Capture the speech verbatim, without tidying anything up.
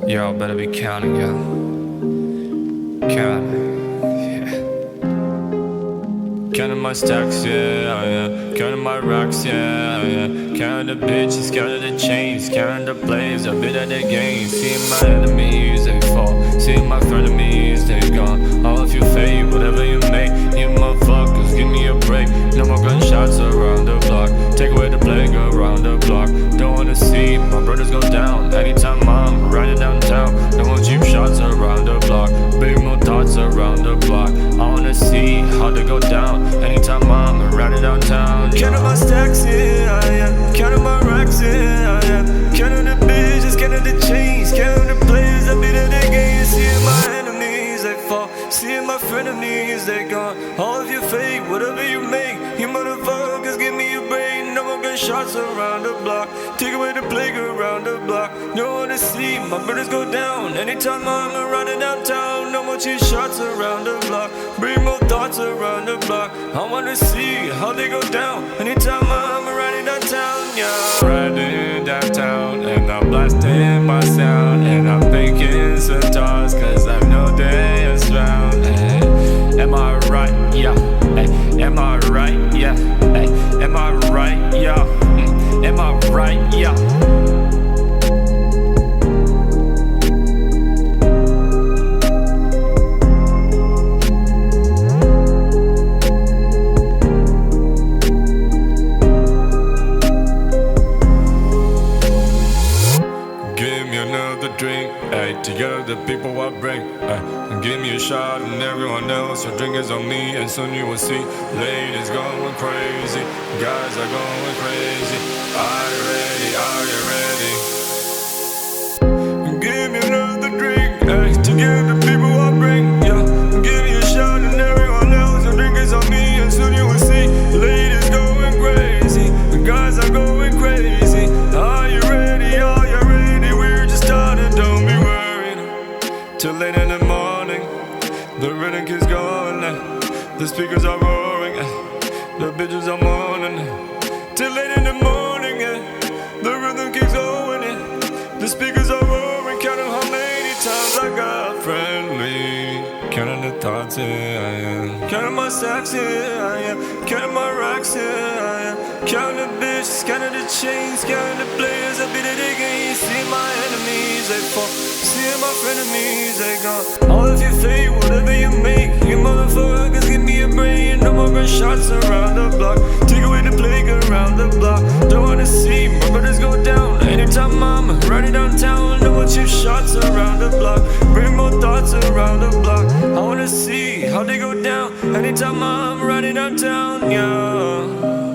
Yo, better be counting, yo. Counting, yeah. Counting my stacks, yeah, yeah. Counting my racks, yeah, yeah. Counting the bitches, counting the chains, counting the plays, I've been at the game. Seeing my enemies, they fall. Seeing my frenemies, they gone. All of you fade, whatever you make. You motherfuckers, give me a break. No more gunshots around the block. Take away the plague around the block. Don't wanna see my brothers go down. Anytime I'm riding downtown, no more cheap shots around the block. Big more thoughts around the block. I wanna see how they go down. Anytime I'm riding downtown. Counting my stacks, yeah, yeah. Counting my racks, yeah, yeah. Counting the bitches, counting the chains, counting the players, I beat at the game. Seeing my enemies, they fall. Seeing my frenemies, they gone. All of you fake, whatever you make. You motherfuckers, give me a break. No more gunshots around the block. Take away the plague around the block. Don't wanna see my brothers go down. Anytime I'm running downtown. No more cheap shots around the block. Bring more thoughts around the block. I wanna see how they go down. Anytime I'm riding downtown, yeah. Riding downtown and I'm blasting my sound. And I'm thinking centaurs cause I know they are found. Hey, am I right? Yeah. Hey, am I right? Yeah. Hey, am I right? Yeah. Mm, am I right? Yeah. Drink, ayy, together the people I bring, ayy. Give me a shot and everyone else, your drink is on me and soon you will see. Ladies going crazy, guys are going crazy. Are you ready, are you ready? Give me another drink, ayy, together the people I bring, yeah. Give me a shot and everyone else, your drink is on me and soon you will see. Ladies going crazy, guys are going crazy. Are you ready, are you ready? We're just starting, don't be worried. Till late in the morning, the rhythm keeps going, eh. The speakers are roaring, eh. The bitches are mourning, eh. Till late in the morning, eh. The rhythm keeps going, eh. The speakers are roaring, counting how many times I got friendly. Counting the thoughts, yeah, yeah. Counting my stacks, yeah, yeah. Counting my racks, yeah, yeah. Counting the bitches, counting the chains, counting the players, I beat it again. Seeing my enemies, they fall. Seeing my frenemies, they gone. All of you fake, whatever you make. You motherfuckers, give me a brain. No more gunshots around the block. Take away the plague around the block. Don't wanna see my brothers go down. Anytime I'm riding downtown, no more cheap shots around the block. Bring more thoughts around the block. I wanna see how they go down. Anytime I'm riding downtown, yeah.